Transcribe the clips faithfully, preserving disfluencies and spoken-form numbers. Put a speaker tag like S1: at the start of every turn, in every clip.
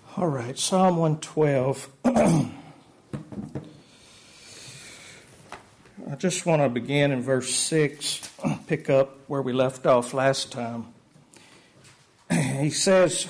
S1: All right, Psalm one twelve. I just want to begin in verse six, pick up where we left off last time. He says,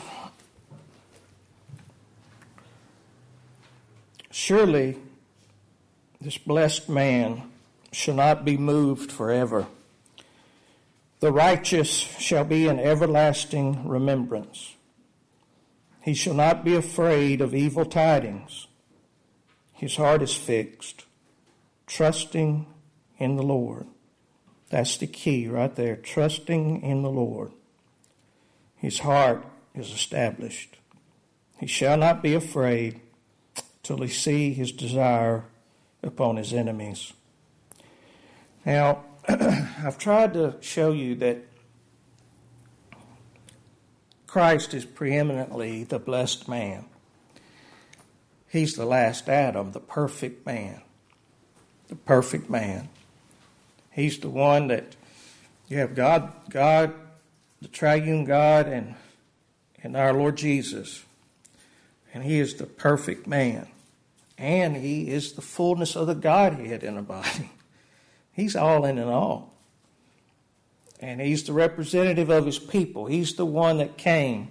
S1: "Surely this blessed man shall not be moved forever. The righteous shall be in everlasting remembrance. He shall not be afraid of evil tidings. His heart is fixed, trusting in the Lord." That's the key right there, trusting in the Lord. His heart is established. He shall not be afraid till he see his desire upon his enemies. Now, I've tried to show you that Christ is preeminently the blessed man. He's the last Adam, the perfect man. The perfect man. He's the one that you have God, God, the triune God, and, and our Lord Jesus. And he is the perfect man. And he is the fullness of the Godhead in a body. He's all in and all. And he's the representative of his people. He's the one that came.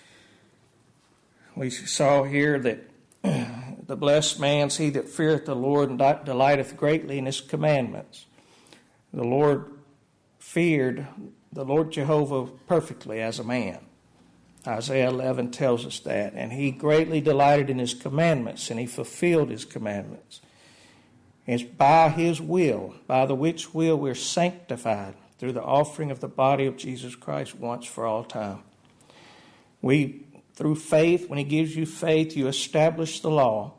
S1: We saw here that the blessed man is he that feareth the Lord and delighteth greatly in his commandments. The Lord feared the Lord Jehovah perfectly as a man. Isaiah eleven tells us that. And he greatly delighted in his commandments, and he fulfilled his commandments. It's by his will, by the which will we're sanctified through the offering of the body of Jesus Christ once for all time. We, through faith, when he gives you faith, you establish the law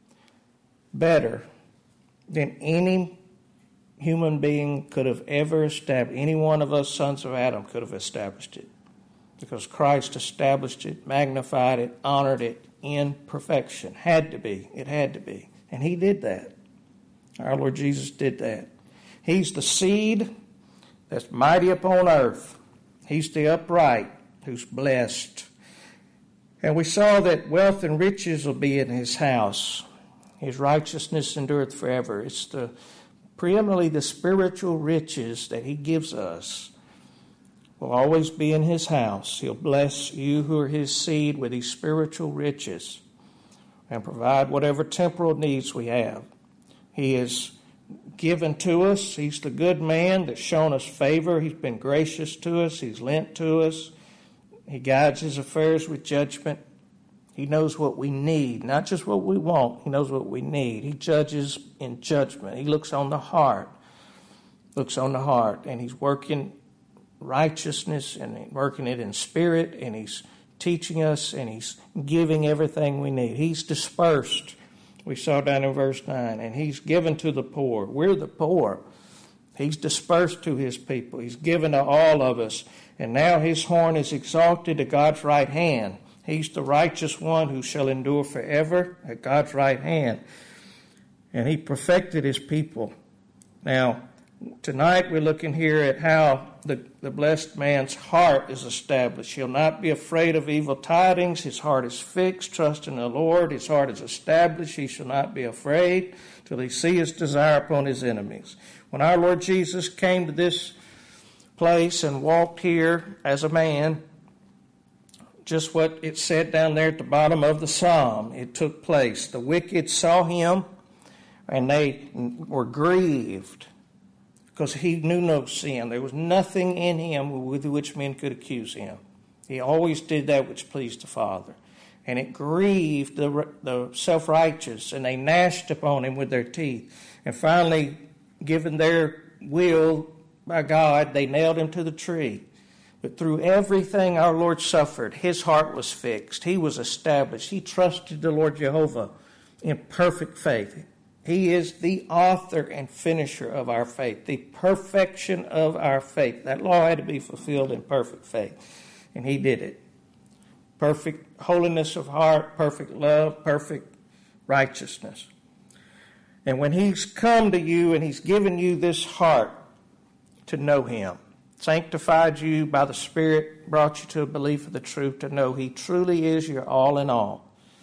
S1: better than any human being could have ever established. Any one of us sons of Adam could have established it. Because Christ established it, magnified it, honored it in perfection. Had to be. It had to be. And he did that. Our Lord Jesus did that. He's the seed that's mighty upon earth. He's the upright who's blessed. And we saw that wealth and riches will be in his house. His righteousness endureth forever. It's the preeminently the spiritual riches that he gives us will always be in his house. He'll bless you who are his seed with these spiritual riches and provide whatever temporal needs we have. He is given to us. He's the good man that's shown us favor. He's been gracious to us. He's lent to us. He guides his affairs with judgment. He knows what we need, not just what we want. He knows what we need. He judges in judgment. He looks on the heart, looks on the heart, and he's working righteousness and working it in spirit, and he's teaching us, and he's giving everything we need. He's dispersed. We saw down in verse nine, and he's given to the poor. We're the poor. He's dispersed to his people. He's given to all of us. And now his horn is exalted to God's right hand. He's the righteous one who shall endure forever at God's right hand. And he perfected his people. Now, tonight we're looking here at how the, the blessed man's heart is established. He'll not be afraid of evil tidings. His heart is fixed, trust in the Lord. His heart is established. He shall not be afraid till he see his desire upon his enemies. When our Lord Jesus came to this place and walked here as a man, just what it said down there at the bottom of the psalm, it took place. The wicked saw him and they were grieved, because he knew no sin. There was nothing in him with which men could accuse him. He always did that which pleased the Father. And it grieved the, the self-righteous, and they gnashed upon him with their teeth. And finally, given their will by God, they nailed him to the tree. But through everything our Lord suffered, his heart was fixed. He was established. He trusted the Lord Jehovah in perfect faith. He is the author and finisher of our faith, the perfection of our faith. That law had to be fulfilled in perfect faith, and he did it. Perfect holiness of heart, perfect love, perfect righteousness. And when he's come to you and he's given you this heart to know him, sanctified you by the Spirit, brought you to a belief of the truth, to know he truly is your all in all.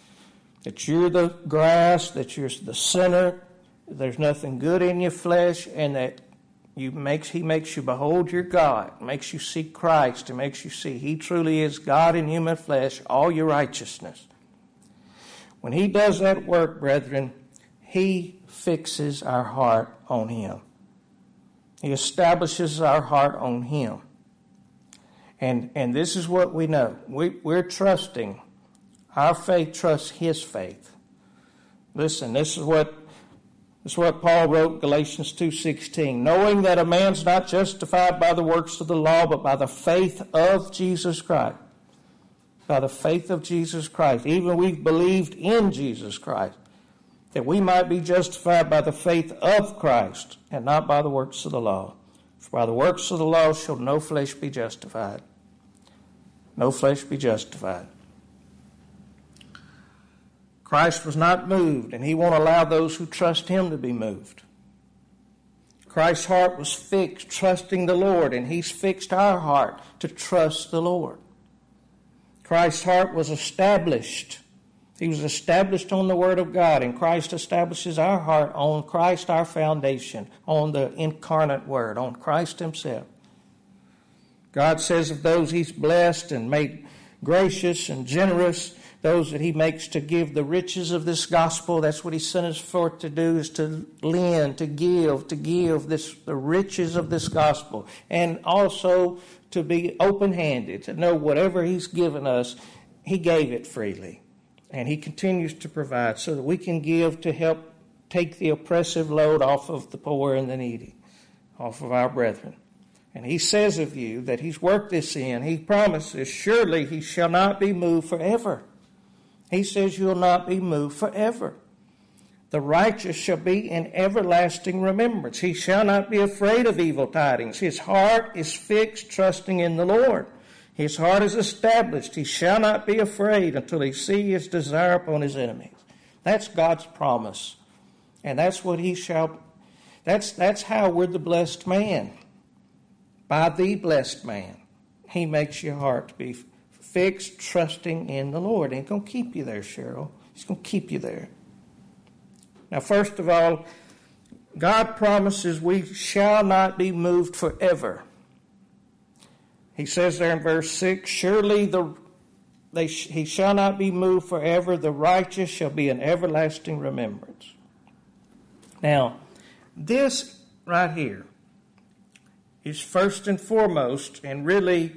S1: that you're the grass, that you're the sinner, there's nothing good in your flesh, and that you makes He makes you behold your God, makes you see Christ, and makes you see He truly is God in human flesh, all your righteousness. When He does that work, brethren, He fixes our heart on Him. He establishes our heart on Him. And, and this is what we know. We, we're trusting. Our faith trusts His faith. Listen, this is what, this is what Paul wrote in Galatians two sixteen. Knowing that a man's not justified by the works of the law, but by the faith of Jesus Christ. By the faith of Jesus Christ. Even we've believed in Jesus Christ, that we might be justified by the faith of Christ, and not by the works of the law. For by the works of the law shall no flesh be justified. No flesh be justified. Christ was not moved, and He won't allow those who trust Him to be moved. Christ's heart was fixed, trusting the Lord, and He's fixed our heart to trust the Lord. Christ's heart was established. He was established on the Word of God, and Christ establishes our heart on Christ, our foundation, on the incarnate Word, on Christ Himself. God says of those He's blessed and made gracious and generous, those that He makes to give the riches of this gospel. That's what He sent us forth to do, is to lend, to give, to give this the riches of this gospel. And also to be open-handed, to know whatever He's given us, He gave it freely. And He continues to provide so that we can give to help take the oppressive load off of the poor and the needy, off of our brethren. And He says of you that He's worked this in. He promises, surely He shall not be moved forever. He says you'll not be moved forever. The righteous shall be in everlasting remembrance. He shall not be afraid of evil tidings. His heart is fixed, trusting in the Lord. His heart is established. He shall not be afraid until he see his desire upon his enemies. That's God's promise. And that's what he shall, that's, that's how we're the blessed man. By the blessed man. He makes your heart to be fixed, trusting in the Lord. And He's going to keep you there, Cheryl. He's going to keep you there. Now, first of all, God promises we shall not be moved forever. He says there in verse six, surely the they sh- he shall not be moved forever. The righteous shall be in everlasting remembrance. Now, this right here is first and foremost, and really,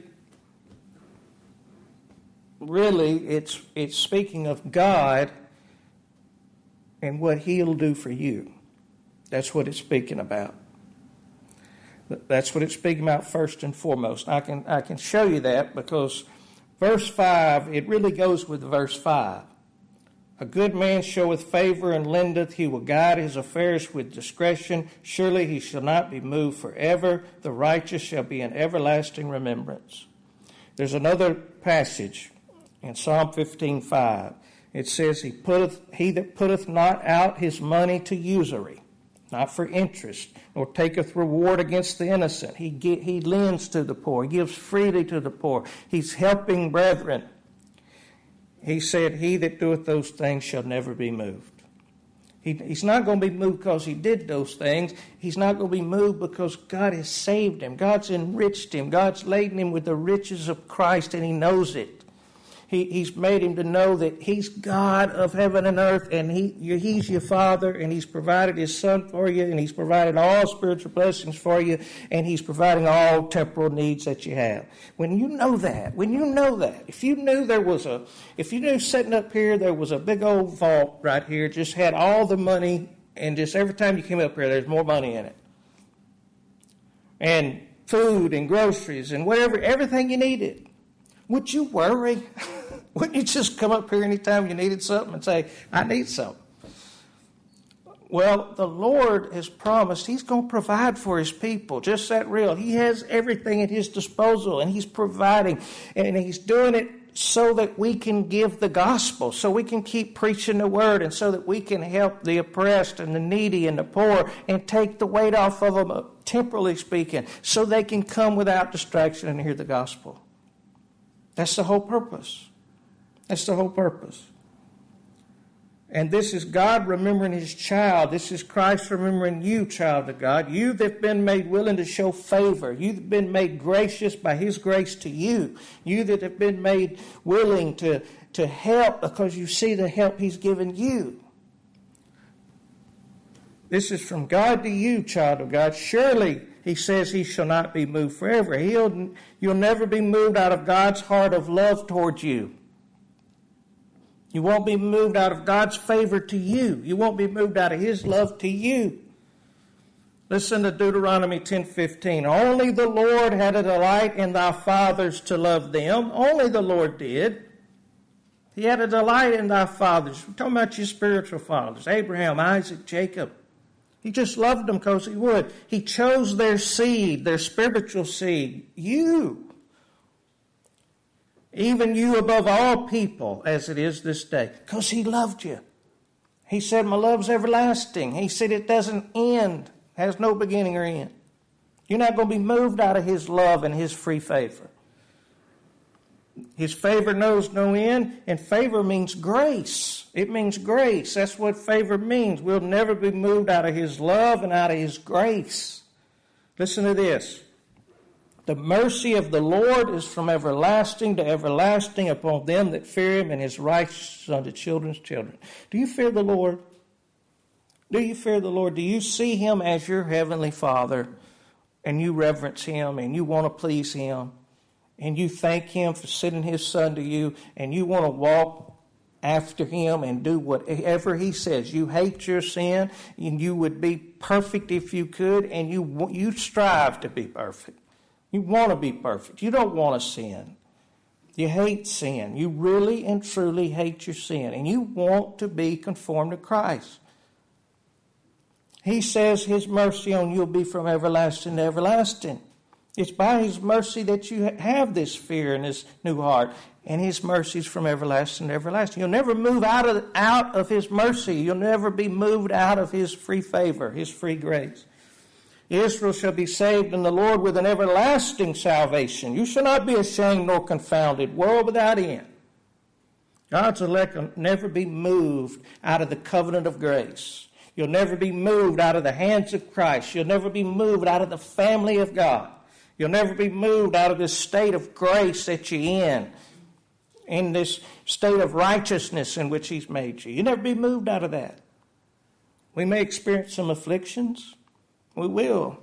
S1: really, it's it's speaking of God and what He'll do for you. That's what it's speaking about. That's what it's speaking about first and foremost. I can I can show you that because verse five, it really goes with verse five. A good man showeth favor and lendeth. He will guide his affairs with discretion. Surely he shall not be moved forever. The righteous shall be in everlasting remembrance. There's another passage in Psalm fifteen five. It says, He putteth he that putteth not out his money to usury, not for interest, nor taketh reward against the innocent. He get, he lends to the poor. He gives freely to the poor. He's helping brethren. He said, He that doeth those things shall never be moved. He, he's not going to be moved because he did those things. He's not going to be moved because God has saved him. God's enriched him. God's laden him with the riches of Christ, and he knows it. He, he's made him to know that He's God of heaven and earth, and he, He's your Father, and He's provided His Son for you, and He's provided all spiritual blessings for you, and He's providing all temporal needs that you have. When you know that, when you know that, if you knew there was a, if you knew sitting up here there was a big old vault right here, just had all the money, and just every time you came up here there's more money in it, and food and groceries and whatever, everything you needed, would you worry? Wouldn't you just come up here anytime you needed something and say, I need something? Well, the Lord has promised He's going to provide for His people. Just that real. He has everything at His disposal, and He's providing. And He's doing it so that we can give the gospel, so we can keep preaching the word, and so that we can help the oppressed and the needy and the poor and take the weight off of them, temporally speaking, so they can come without distraction and hear the gospel. That's the whole purpose. That's the whole purpose. And this is God remembering his child. This is Christ remembering you, child of God. You that have been made willing to show favor. You that have been made gracious by his grace to you. You that have been made willing to, to help because you see the help he's given you. This is from God to you, child of God. Surely, he says, he shall not be moved forever. He'll, you'll never be moved out of God's heart of love towards you. You won't be moved out of God's favor to you. You won't be moved out of his love to you. Listen to Deuteronomy ten fifteen. Only the Lord had a delight in thy fathers to love them. Only the Lord did. He had a delight in thy fathers. We're talking about your spiritual fathers. Abraham, Isaac, Jacob. He just loved them because he would. He chose their seed, their spiritual seed. You. Even you above all people, as it is this day. Because he loved you. He said, my love's everlasting. He said it doesn't end. Has no beginning or end. You're not going to be moved out of his love and his free favor. His favor knows no end, and favor means grace. It means grace. That's what favor means. We'll never be moved out of his love and out of his grace. Listen to this. The mercy of the Lord is from everlasting to everlasting upon them that fear him, and his righteousness unto children's children. Do you fear the Lord? Do you fear the Lord? Do you see him as your heavenly Father, and you reverence him, and you want to please him, and you thank him for sending his Son to you, and you want to walk after him and do whatever he says? You hate your sin, and you would be perfect if you could, and you you strive to be perfect. You want to be perfect. You don't want to sin. You hate sin. You really and truly hate your sin. And you want to be conformed to Christ. He says his mercy on you will be from everlasting to everlasting. It's by his mercy that you have this fear and this new heart. And his mercy is from everlasting to everlasting. You'll never move out of, out of his mercy. You'll never be moved out of his free favor, his free grace. Israel shall be saved in the Lord with an everlasting salvation. You shall not be ashamed nor confounded, world without end. God's elect will never be moved out of the covenant of grace. You'll never be moved out of the hands of Christ. You'll never be moved out of the family of God. You'll never be moved out of this state of grace that you're in, in this state of righteousness in which he's made you. You'll never be moved out of that. We may experience some afflictions. We will.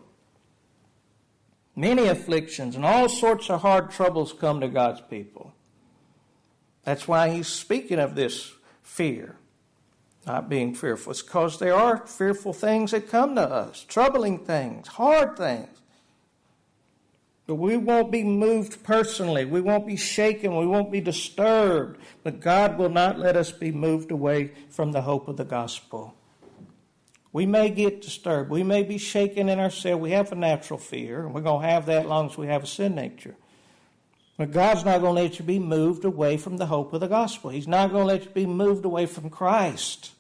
S1: Many afflictions and all sorts of hard troubles come to God's people. That's why he's speaking of this fear, not being fearful. It's because there are fearful things that come to us, troubling things, hard things. But we won't be moved personally. We won't be shaken. We won't be disturbed. But God will not let us be moved away from the hope of the gospel. We may get disturbed. We may be shaken in ourselves. We have a natural fear, and we're going to have that as long as we have a sin nature. But God's not going to let you be moved away from the hope of the gospel. He's not going to let you be moved away from Christ.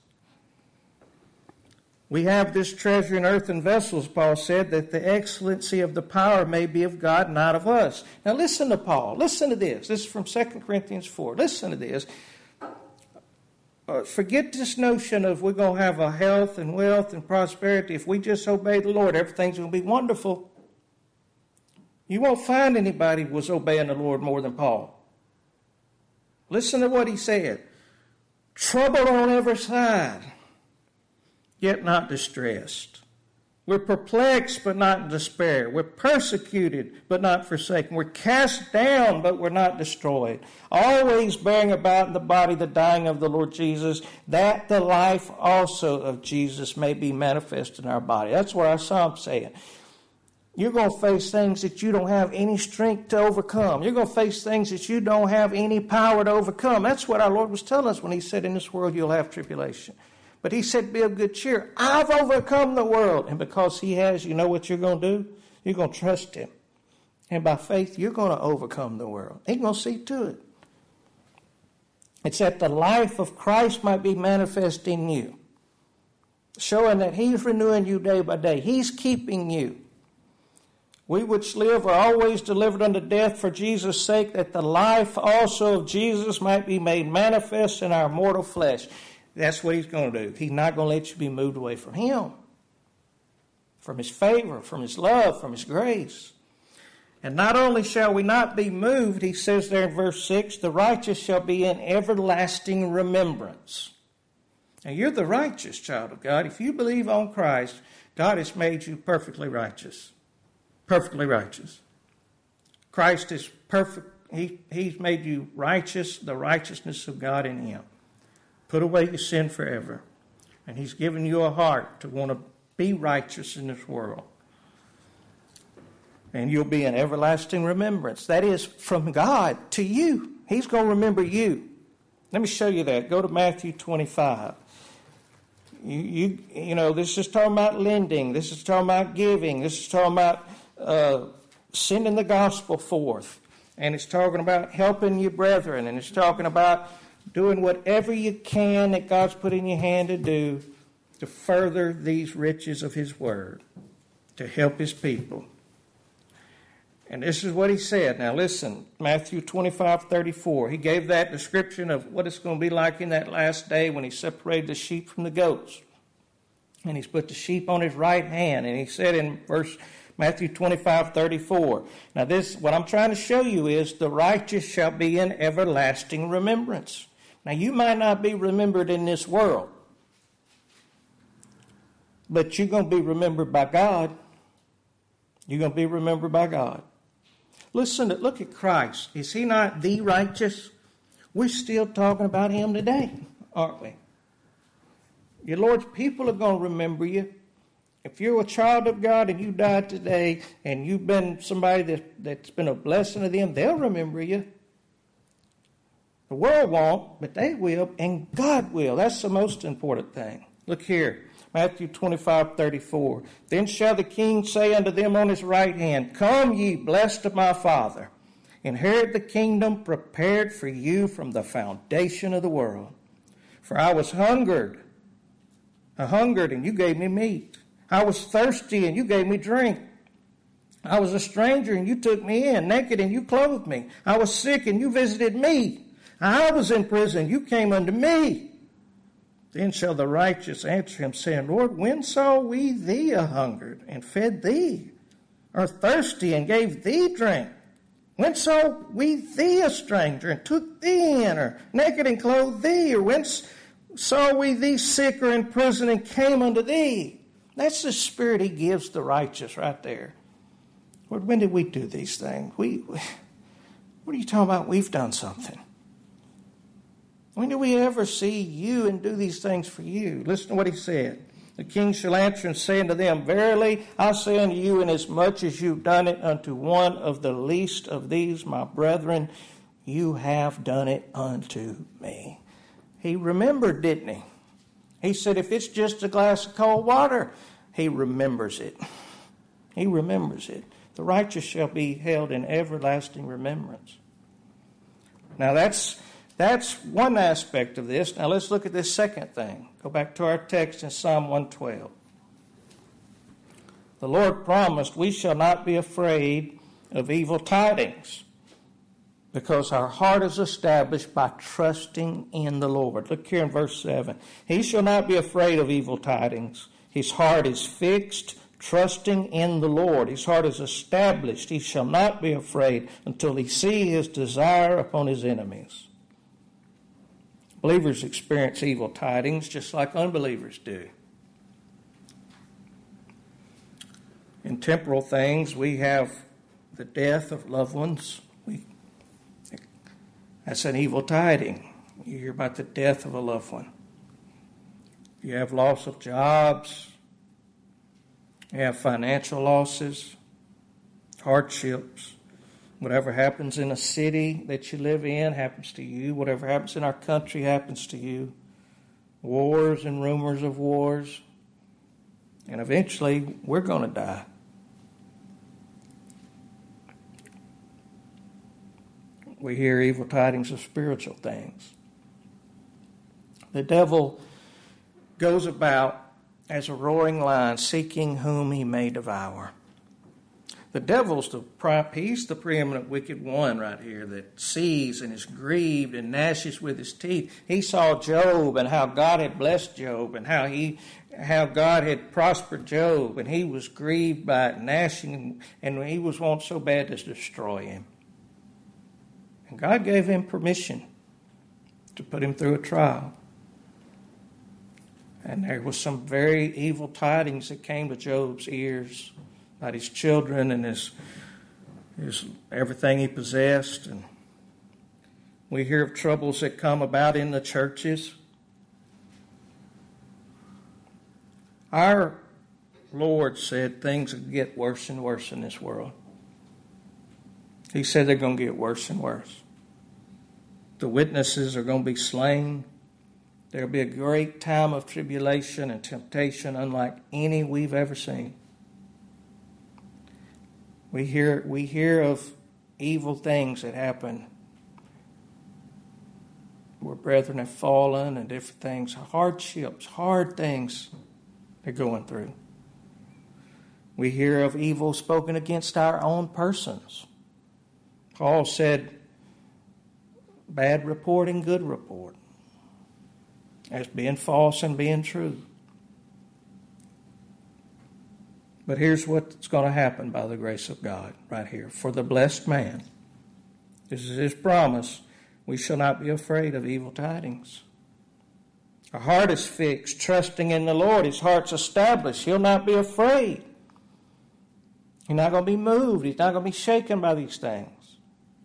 S1: We have this treasure in earthen vessels, Paul said, that the excellency of the power may be of God, not of us. Now listen to Paul. Listen to this. This is from Second Corinthians four. Listen to this. Uh, forget this notion of we're going to have a health and wealth and prosperity. If we just obey the Lord, everything's going to be wonderful. You won't find anybody who was obeying the Lord more than Paul. Listen to what he said. Troubled on every side, yet not distressed. We're perplexed, but not in despair. We're persecuted, but not forsaken. We're cast down, but we're not destroyed. Always bearing about in the body the dying of the Lord Jesus, that the life also of Jesus may be manifest in our body. That's what our Psalm's saying. You're going to face things that you don't have any strength to overcome. You're going to face things that you don't have any power to overcome. That's what our Lord was telling us when he said, in this world you'll have tribulation. But he said, be of good cheer. I've overcome the world. And because he has, you know what you're going to do? You're going to trust him. And by faith, you're going to overcome the world. He's going to see to it. It's that the life of Christ might be manifest in you, showing that he's renewing you day by day. He's keeping you. We which live are always delivered unto death for Jesus' sake, that the life also of Jesus might be made manifest in our mortal flesh. That's what he's going to do. He's not going to let you be moved away from him, from his favor, from his love, from his grace. And not only shall we not be moved, he says there in verse six, the righteous shall be in everlasting remembrance. Now, you're the righteous child of God. If you believe on Christ, God has made you perfectly righteous. Perfectly righteous. Christ is perfect. He, he's made you righteous, the righteousness of God in him. Put away your sin forever. And he's given you a heart to want to be righteous in this world. And you'll be in everlasting remembrance. That is from God to you. He's going to remember you. Let me show you that. Go to Matthew twenty-five. You, you, you know, this is talking about lending. This is talking about giving. This is talking about uh, sending the gospel forth. And it's talking about helping your brethren. And it's talking about doing whatever you can that God's put in your hand to do to further these riches of his word, to help his people. And this is what he said. Now listen, Matthew twenty-five thirty-four. He gave that description of what it's going to be like in that last day when he separated the sheep from the goats. And he's put the sheep on his right hand. And he said in verse Matthew twenty-five thirty-four. Now this, what I'm trying to show you is the righteous shall be in everlasting remembrance. Now you might not be remembered in this world, but you're going to be remembered by God. You're going to be remembered by God. Listen, to, look at Christ. Is he not the righteous? We're still talking about him today, aren't we? Your Lord's people are going to remember you. If you're a child of God and you died today and you've been somebody that, that's been a blessing to them, they'll remember you. The world won't, but they will, and God will. That's the most important thing. Look here. Matthew twenty-five thirty-four. Then shall the king say unto them on his right hand, Come ye, blessed of my Father, inherit the kingdom prepared for you from the foundation of the world. For I was hungered, I hungered, and you gave me meat. I was thirsty, and you gave me drink. I was a stranger, and you took me in. Naked, and you clothed me. I was sick, and you visited me. I was in prison, you came unto me. Then shall the righteous answer him, saying, Lord, when saw we thee a hungered, and fed thee, or thirsty, and gave thee drink? When saw we thee a stranger, and took thee in, or naked, and clothed thee? Or when saw we thee sick, or in prison, and came unto thee? That's the spirit he gives the righteous right there. Lord, when did we do these things? We, what are you talking about? We've done something. When do we ever see you and do these things for you? Listen to what he said. The king shall answer and say unto them, Verily I say unto you, inasmuch as you've done it unto one of the least of these my brethren, you have done it unto me. He remembered, didn't he? He said, if it's just a glass of cold water, he remembers it. He remembers it. The righteous shall be held in everlasting remembrance. Now that's... That's one aspect of this. Now let's look at this second thing. Go back to our text in Psalm one twelve. The Lord promised we shall not be afraid of evil tidings because our heart is established by trusting in the Lord. Look here in verse seven. He shall not be afraid of evil tidings. His heart is fixed, trusting in the Lord. His heart is established. He shall not be afraid until he see his desire upon his enemies. Believers experience evil tidings just like unbelievers do. In temporal things, we have the death of loved ones. We, that's an evil tiding. You hear about the death of a loved one. You have loss of jobs. You have financial losses, hardships. Whatever happens in a city that you live in happens to you. Whatever happens in our country happens to you. Wars and rumors of wars. And eventually, we're going to die. We hear evil tidings of spiritual things. The devil goes about as a roaring lion, seeking whom he may devour. The devil's the prime, he's the preeminent wicked one right here that sees and is grieved and gnashes with his teeth. He saw Job and how God had blessed Job and how he, how God had prospered Job, and he was grieved by it, gnashing, and he was wanting so bad to destroy him. And God gave him permission to put him through a trial. And there was some very evil tidings that came to Job's ears about his children and his, his everything he possessed. And we hear of troubles that come about in the churches. Our Lord said things will get worse and worse in this world. He said they're going to get worse and worse. The witnesses are going to be slain. There'll be a great time of tribulation and temptation unlike any we've ever seen. We hear, we hear of evil things that happen where brethren have fallen and different things, hardships, hard things they're going through. We hear of evil spoken against our own persons. Paul said, bad report and good report, as being false and being true. But here's what's going to happen by the grace of God right here. For the blessed man, this is his promise, we shall not be afraid of evil tidings. Our heart is fixed, trusting in the Lord. His heart's established. He'll not be afraid. He's not going to be moved. He's not going to be shaken by these things.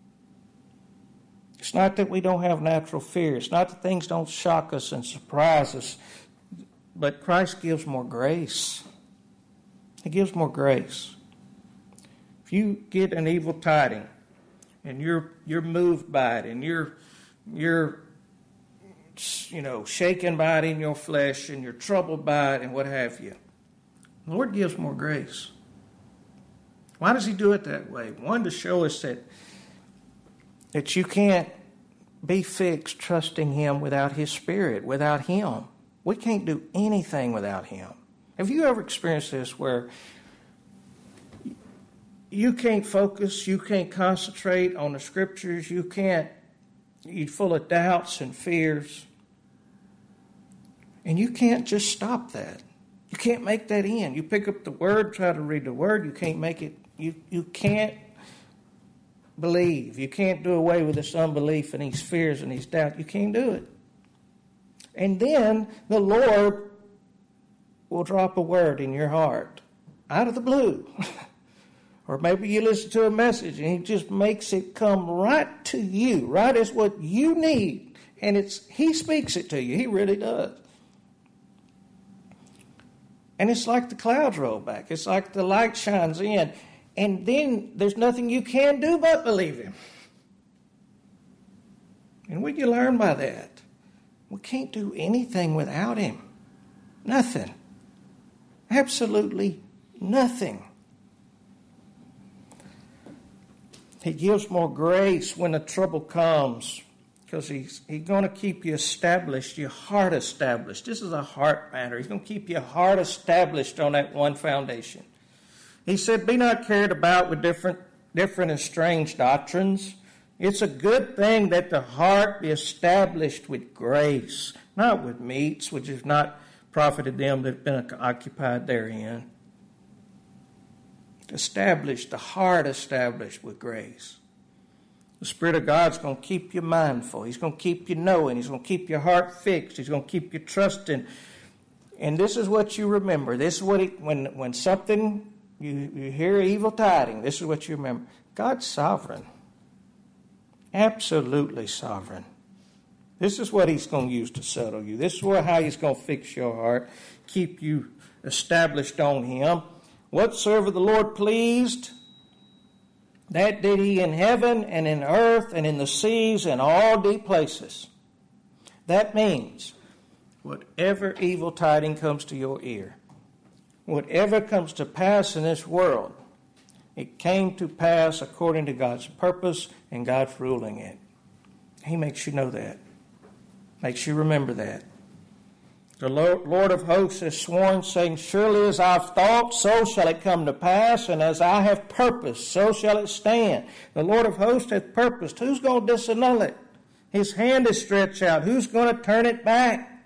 S1: It's not that we don't have natural fear. It's not that things don't shock us and surprise us. But Christ gives more grace. He gives more grace. If you get an evil tiding and you're you're moved by it and you're you're you know shaken by it in your flesh and you're troubled by it and what have you, the Lord gives more grace. Why does He do it that way? One, to show us that that you can't be fixed trusting Him without His Spirit, without Him. We can't do anything without Him. Have you ever experienced this where you can't focus, you can't concentrate on the Scriptures, you can't, you're full of doubts and fears, and you can't just stop that. You can't make that end. You pick up the Word, try to read the Word, you can't make it, you, you can't believe. You can't do away with this unbelief and these fears and these doubts. You can't do it. And then the Lord will drop a word in your heart out of the blue. Or maybe you listen to a message and He just makes it come right to you, right as what you need. And it's He speaks it to you. He really does. And it's like the clouds roll back. It's like the light shines in. And then there's nothing you can do but believe Him. And what do you learn by that? We can't do anything without Him. Nothing. Absolutely nothing. He gives more grace when the trouble comes because he's, he's going to keep you established, your heart established. This is a heart matter. He's going to keep your heart established on that one foundation. He said, be not carried about with different, different and strange doctrines. It's a good thing that the heart be established with grace, not with meats, which is not profited them that have been occupied therein. Established, the heart established with grace. The Spirit of God's going to keep you mindful. He's going to keep you knowing. He's going to keep your heart fixed. He's going to keep you trusting. And this is what you remember. This is what it, when when something you, you hear evil tidings, this is what you remember. God's sovereign. Absolutely sovereign. This is what He's going to use to settle you. This is what, how He's going to fix your heart, keep you established on Him. Whatsoever the Lord pleased, that did He in heaven and in earth and in the seas and all deep places. That means whatever evil tiding comes to your ear, whatever comes to pass in this world, it came to pass according to God's purpose and God's ruling it. He makes you know that. Makes you remember that. The Lord of hosts has sworn, saying, surely as I've thought, so shall it come to pass, and as I have purposed, so shall it stand. The Lord of hosts hath purposed. Who's going to disannul it? His hand is stretched out. Who's going to turn it back?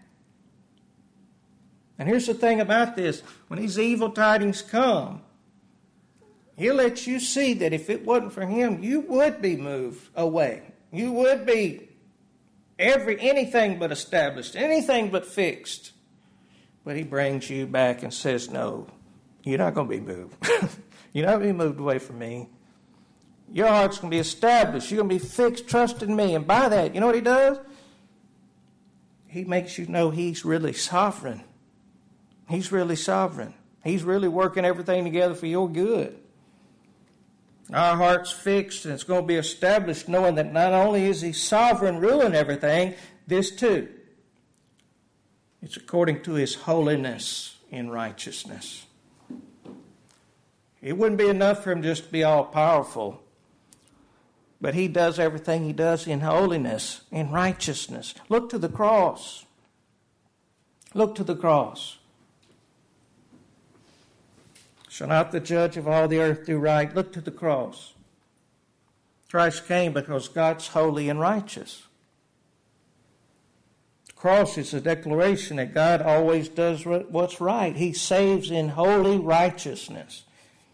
S1: And here's the thing about this. When these evil tidings come, He'll let you see that if it wasn't for Him, you would be moved away. You would be every anything but established, anything but fixed. But He brings you back and says, no, you're not going to be moved. You're not going to be moved away from me. Your heart's going to be established. You're going to be fixed, trusting me. And by that, you know what He does? He makes you know He's really sovereign. He's really sovereign. He's really working everything together for your good. Our heart's fixed, and it's going to be established knowing that not only is He sovereign, ruling everything, this too, it's according to His holiness in righteousness. It wouldn't be enough for Him just to be all-powerful, but He does everything He does in holiness, in righteousness. Look to the cross. Look to the cross. Shall not the judge of all the earth do right? Look to the cross. Christ came because God's holy and righteous. The cross is a declaration that God always does what's right. He saves in holy righteousness.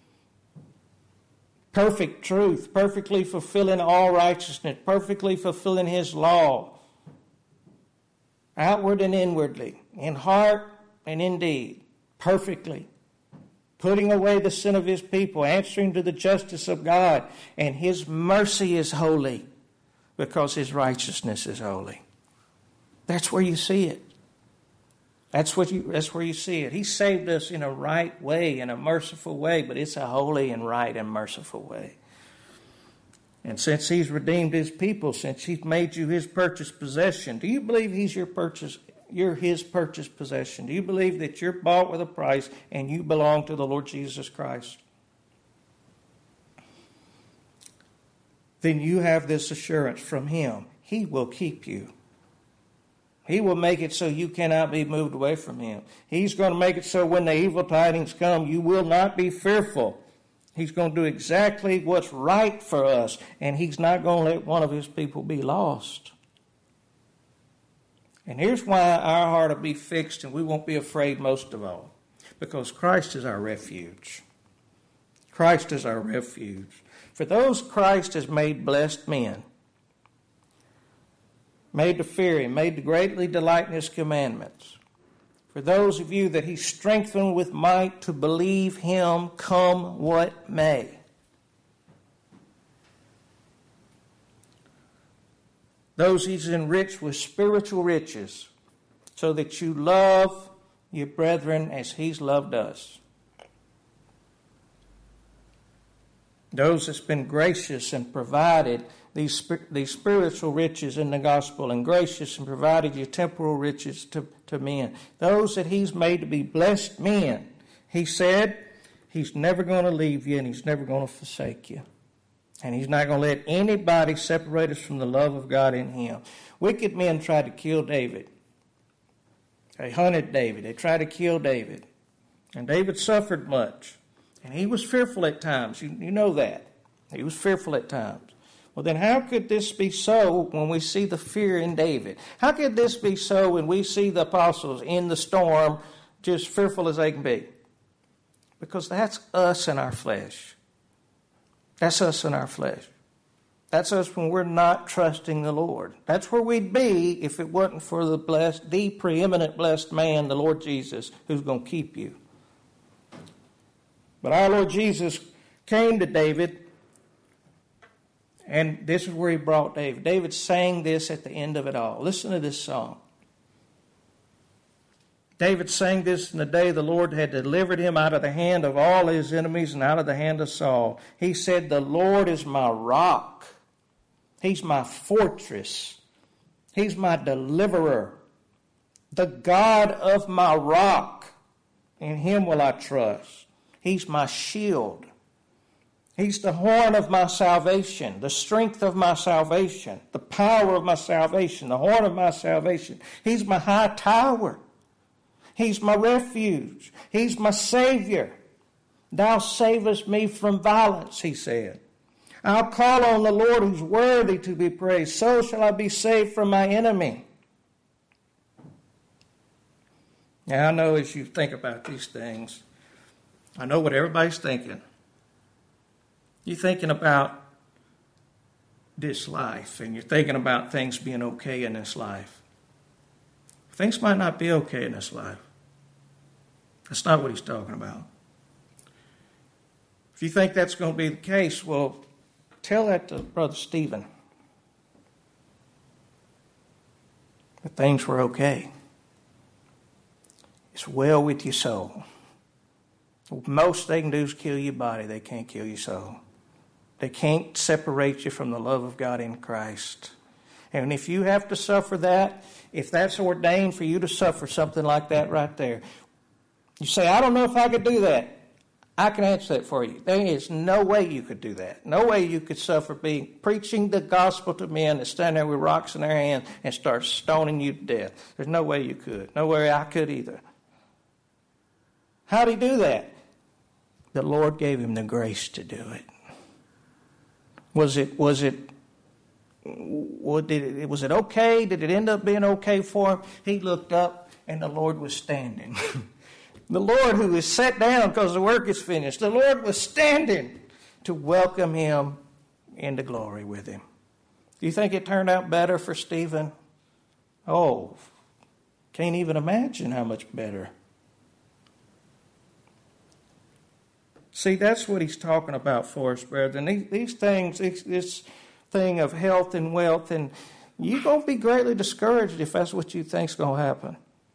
S1: Perfect truth, perfectly fulfilling all righteousness, perfectly fulfilling His law, outward and inwardly, in heart and in deed, perfectly. Putting away the sin of His people, answering to the justice of God. And His mercy is holy because His righteousness is holy. That's where you see it. That's what you, that's where you see it. He saved us in a right way, in a merciful way, but it's a holy and right and merciful way. And since He's redeemed His people, since He's made you His purchased possession, do you believe He's your purchase? You're His purchased possession? Do you believe that you're bought with a price and you belong to the Lord Jesus Christ? Then you have this assurance from Him. He will keep you. He will make it so you cannot be moved away from Him. He's going to make it so when the evil tidings come, you will not be fearful. He's going to do exactly what's right for us, and He's not going to let one of His people be lost. And here's why our heart will be fixed and we won't be afraid most of all. Because Christ is our refuge. Christ is our refuge. For those Christ has made blessed men, made to fear Him, made to greatly delight in His commandments. For those of you that He strengthened with might to believe Him, come what may. Those He's enriched with spiritual riches, so that you love your brethren as He's loved us. Those that's been gracious and provided these, these spiritual riches in the gospel, and gracious and provided you temporal riches to, to men. Those that He's made to be blessed men. He said He's never going to leave you and He's never going to forsake you. And He's not going to let anybody separate us from the love of God in Him. Wicked men tried to kill David. They hunted David. They tried to kill David. And David suffered much. And he was fearful at times. You, you know that. He was fearful at times. Well, then how could this be so when we see the fear in David? How could this be so when we see the apostles in the storm just fearful as they can be? Because that's us in our flesh. That's us in our flesh. That's us when we're not trusting the Lord. That's where we'd be if it wasn't for the blessed, the preeminent blessed man, the Lord Jesus, who's going to keep you. But our Lord Jesus came to David, and this is where He brought David. David sang this at the end of it all. Listen to this song. David sang this in the day the Lord had delivered him out of the hand of all his enemies and out of the hand of Saul. He said, the Lord is my rock. He's my fortress. He's my deliverer. The God of my rock. In Him will I trust. He's my shield. He's the horn of my salvation, the strength of my salvation, the power of my salvation, the horn of my salvation. He's my high tower. He's my refuge. He's my Savior. Thou savest me from violence, he said. I'll call on the Lord who's worthy to be praised. So shall I be saved from my enemy. Now, I know as you think about these things, I know what everybody's thinking. You're thinking about this life, and you're thinking about things being okay in this life. Things might not be okay in this life. That's not what he's talking about. If you think that's going to be the case, well, tell that to Brother Stephen. That things were okay. It's well with your soul. Most they can do is kill your body. They can't kill your soul. They can't separate you from the love of God in Christ. And if you have to suffer that, if that's ordained for you to suffer something like that right there, you say, I don't know if I could do that. I can answer that for you. There is no way you could do that. No way you could suffer being preaching the gospel to men that stand there with rocks in their hands and start stoning you to death. There's no way you could. No way I could either. How'd he do that? The Lord gave him the grace to do it. Was it, was it, did it, was it okay? Did it end up being okay for him? He looked up and the Lord was standing. The Lord who is sat down because the work is finished. The Lord was standing to welcome him into glory with him. Do you think it turned out better for Stephen? Oh, can't even imagine how much better. See, that's what he's talking about for us, brethren. These, these things, this, this thing of health and wealth, and you're going to be greatly discouraged if that's what you think's going to happen.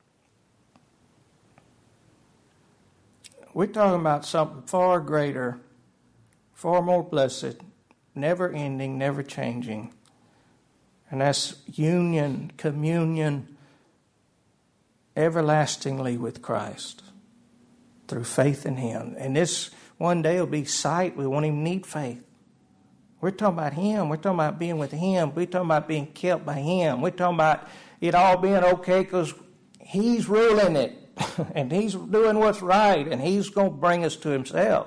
S1: We're talking about something far greater, far more blessed, never ending, never changing. And that's union, communion, everlastingly with Christ through faith in him. And this one day will be sight. We won't even need faith. We're talking about him. We're talking about being with him. We're talking about being kept by him. We're talking about it all being okay because he's ruling it. And he's doing what's right, and he's going to bring us to himself.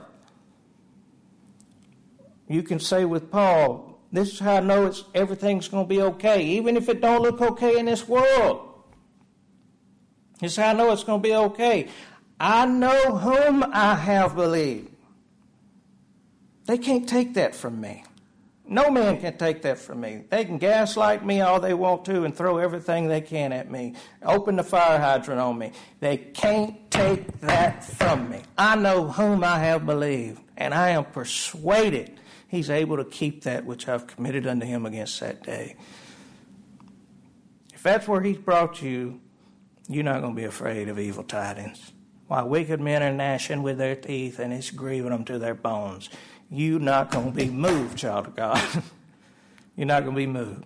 S1: You can say with Paul, this is how I know it's, everything's going to be okay, even if it don't look okay in this world. This is how I know it's going to be okay. I know whom I have believed. They can't take that from me. No man can take that from me. They can gaslight me all they want to and throw everything they can at me. Open the fire hydrant on me. They can't take that from me. I know whom I have believed, and I am persuaded he's able to keep that which I've committed unto him against that day. If that's where he's brought you, you're not going to be afraid of evil tidings. While wicked men are gnashing with their teeth and it's grieving them to their bones, you're not going to be moved, child of God. You're not going to be moved.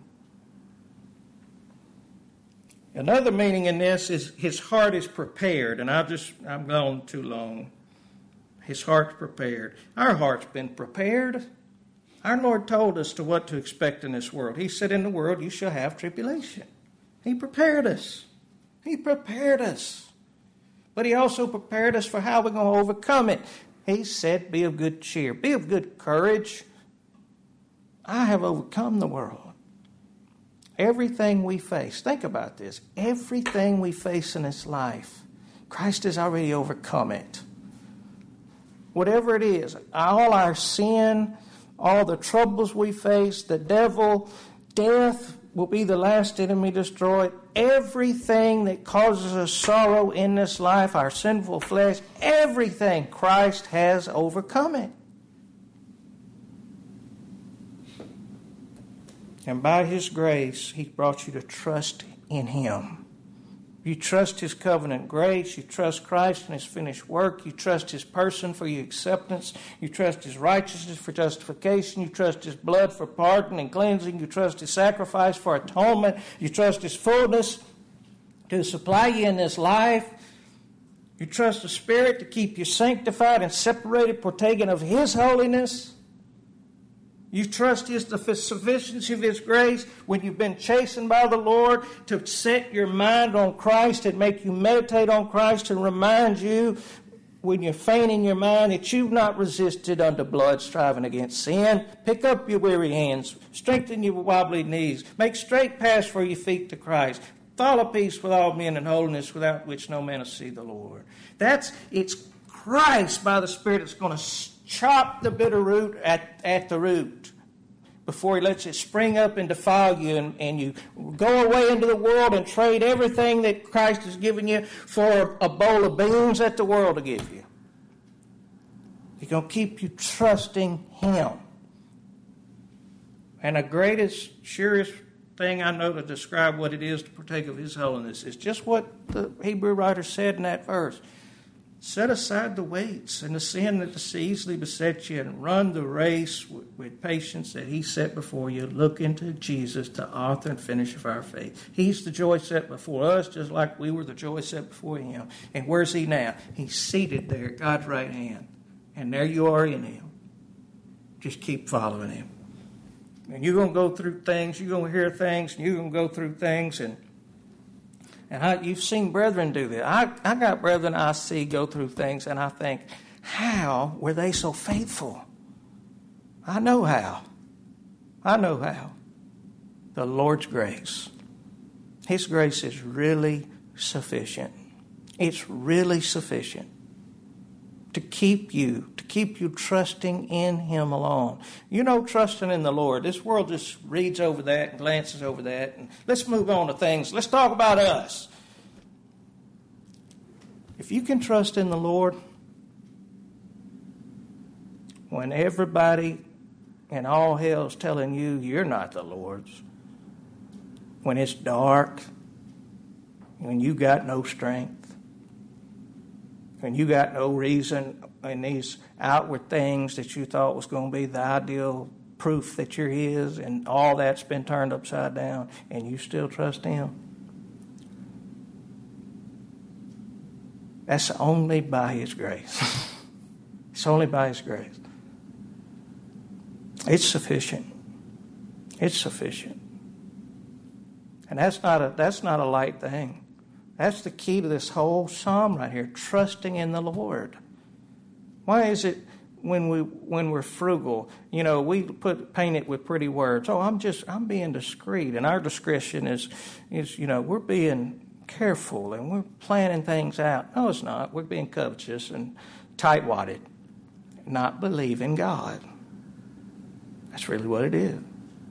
S1: Another meaning in this is his heart is prepared. And I've just, I'm gone too long. His heart's prepared. Our heart's been prepared. Our Lord told us to what to expect in this world. He said, in the world you shall have tribulation. He prepared us. He prepared us. But he also prepared us for how we're going to overcome it. He said, be of good cheer. Be of good courage. I have overcome the world. Everything we face, think about this. Everything we face in this life, Christ has already overcome it. Whatever it is, all our sin, all the troubles we face, the devil, death will be the last enemy destroyed. Everything that causes us sorrow in this life, our sinful flesh, everything, Christ has overcome it. And by his grace, he brought you to trust in him. You trust his covenant grace. You trust Christ and his finished work. You trust his person for your acceptance. You trust his righteousness for justification. You trust his blood for pardon and cleansing. You trust his sacrifice for atonement. You trust his fullness to supply you in this life. You trust the Spirit to keep you sanctified and separated, partaking of his holiness. You trust His the sufficiency of His grace when you've been chastened by the Lord to set your mind on Christ and make you meditate on Christ and remind you when you're faint in your mind that you've not resisted unto blood striving against sin. Pick up your weary hands. Strengthen your wobbly knees. Make straight paths for your feet to Christ. Follow peace with all men and holiness, without which no man will see the Lord. That's, it's Christ by the Spirit that's going to chop the bitter root at, at the root before He lets it spring up and defile you, and, and you go away into the world and trade everything that Christ has given you for a bowl of beans that the world will give you. He's going to keep you trusting Him. And the greatest, surest thing I know to describe what it is to partake of His holiness is just what the Hebrew writer said in that verse. Set aside the weights and the sin that does easily beset you, and run the race with, with patience that He set before you. Look into Jesus, the author and finisher of our faith. He's the joy set before us, just like we were the joy set before Him. And where's He now? He's seated there at God's right hand. And there you are in Him. Just keep following Him. And you're going to go through things, you're going to hear things, and you're going to go through things, and And I, you've seen brethren do that. I, I got brethren I see go through things, and I think, how were they so faithful? I know how. I know how. The Lord's grace. His grace is really sufficient. It's really sufficient to keep you, to keep you trusting in Him alone. You know, trusting in the Lord. This world just reads over that and glances over that. And let's move on to things. Let's talk about us. If you can trust in the Lord when everybody and all hell is telling you you're not the Lord's, when it's dark, when you got no strength, when you got no reason in these outward things that you thought was going to be the ideal proof that you're His, and all that's been turned upside down, and you still trust Him, that's only by His grace. It's only by His grace. It's sufficient. It's sufficient. And that's not a that's not a light thing. That's the key to this whole psalm right here, trusting in the Lord. Why is it when we when we're frugal, you know, we put paint it with pretty words. Oh, I'm just I'm being discreet, and our discretion is is you know we're being careful and we're planning things out. No, it's not. We're being covetous and tight-wadded, not believing God. That's really what it is.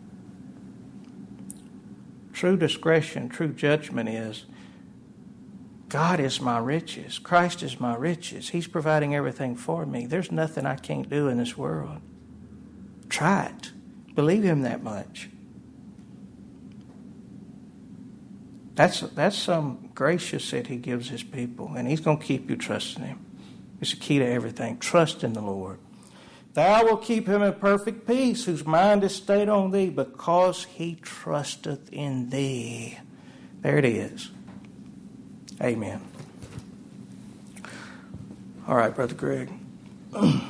S1: True discretion, true judgment is, God is my riches. Christ is my riches. He's providing everything for me. There's nothing I can't do in this world. Try it. Believe Him that much. That's that's some gracious that He gives His people, and He's going to keep you trusting Him. It's the key to everything. Trust in the Lord. Thou wilt keep him in perfect peace, whose mind is stayed on Thee, because he trusteth in Thee. There it is. Amen. All right, Brother Greg.